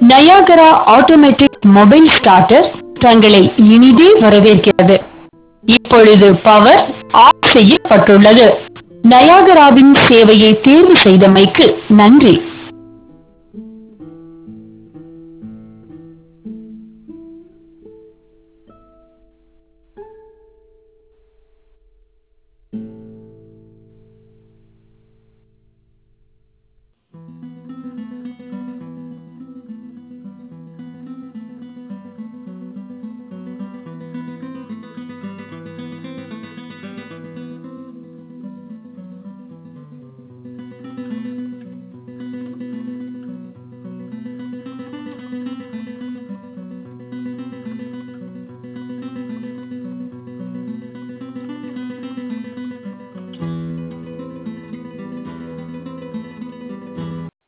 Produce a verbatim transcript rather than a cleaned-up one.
Niagara automatic mobile starter தங்களை இனிதே வரவேற்கிறது. இப்பொழுது பவர் ஆஃப் செய்யப்பட்டுள்ளது. நயாகராவின் சேவையை தேர்வு செய்தமைக்கு நன்றி.